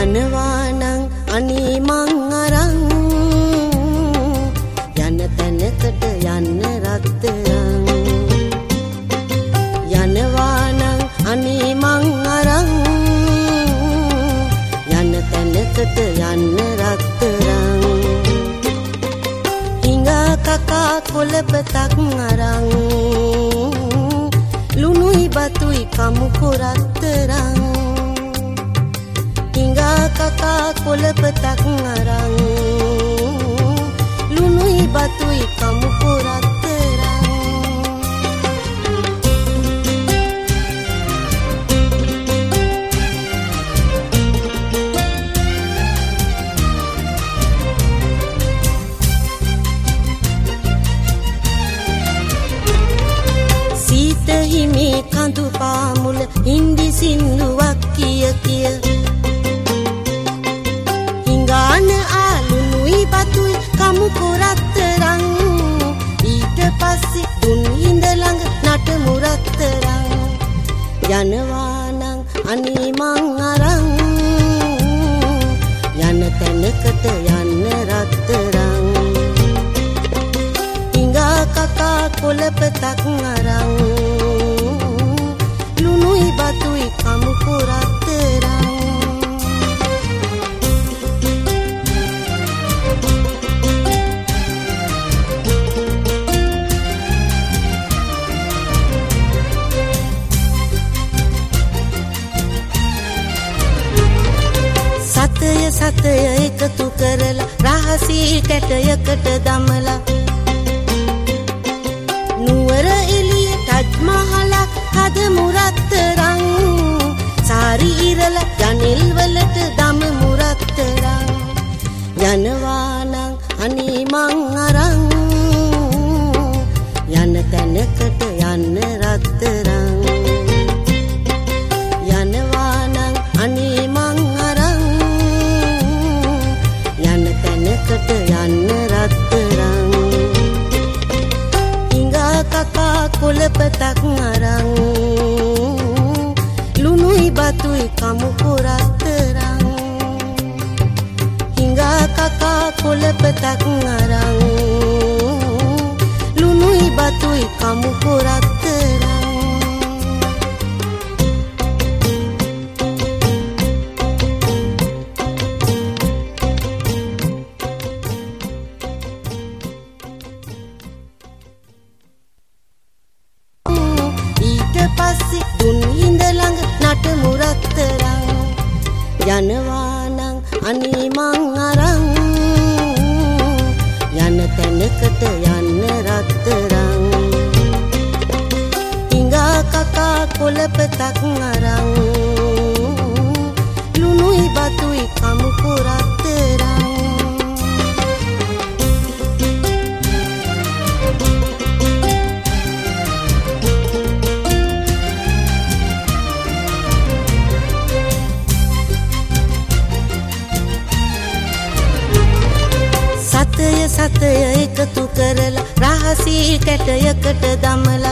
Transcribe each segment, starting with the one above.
යනවා නම් අනේ මං අරන් යන තැනකට යන්න රත්තරන් යනවා නම් අනේ මං අරන් යන තැනකට යන්න රත්තරන් හිඟා කකා කොළපතක් අරන් ලුණුයි බතුයි කමුකෝ රත්තරන් හිඟා කකා කොළපතක් අරන් ලුණුයි බතුයි කමුකෝ රත්තරන් සීත හිමි කඳු පාමුල හින්දි සින්දුවක් කිය කිය හිඟාන ආලුණුයි බතුයි කමුකෝ රත්තරන් ඊට පස්සේ දුන් හිඳ ළඟ නටමු රත්තරන් යනවා නම් අනේ මං අරන් යන තැනකට යන්න රත්තරන් හිඟා කකා කොළපතක් අරන් ලුණුයි බතුයි කමුකෝ රත්තරන් සතය එකතු කරලා රහසී කැටයකට දමලා නුවර එළිය ටජ් මහලක් හදමු රත්තරන් සාරි ඉරලා ජනෙල් වලට දමමු රත්තරන් යනවා නම් අනේ මං අරන් යන තැනකට යන්න රත්තරන් යනවා නම් අනේ මං අරන් යන තැනකට යන්න රත්තරන් හිඟා කකා කොළපතක් අරන් ලුණුයි බතුයි කමුකෝ රත්තරන් හිඟා කකා කොළපතක් අරන් ලුණුයි බතුයි කමුකෝ රත්තරන් පස්සේ දුන් හිඳ ළඟ නටමු රත්තරන් යනවා නම් අනේ මං අරන් යන තැනකට යන්න රත්තරන් හිඟා කකා කොළපතක් අරන් ලුණුයි බතුයි කමුකෝ රත්තරන් සතය එකතු කරලා රහසී කැටයකට දමලා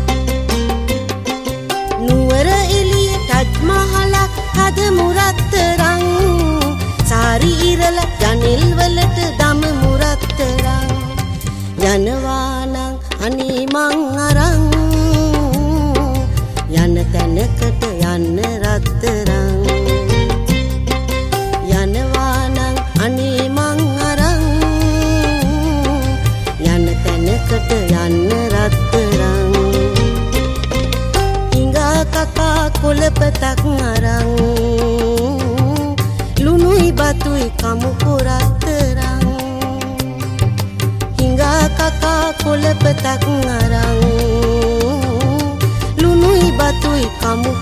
නුවර එළිය ටජ් මහලක් හදමු රත්තරන් සාරි ඉරලා ජනෙල් වලට දමමු රත්තරන් යනවා නම් අනේ මං අරන් යන තැනකට යන්න රත්තරන් යනවා නම් අනේ මං අරන් යන තැනකට යන්න රත්තරන් හිඟා කකා කොළපතක් අරන් ලුණුයි බතුයි කමුකෝ රත්තරන් හිඟා කකා කොළපතක් අරන් ලුණුයි බතුයි කමු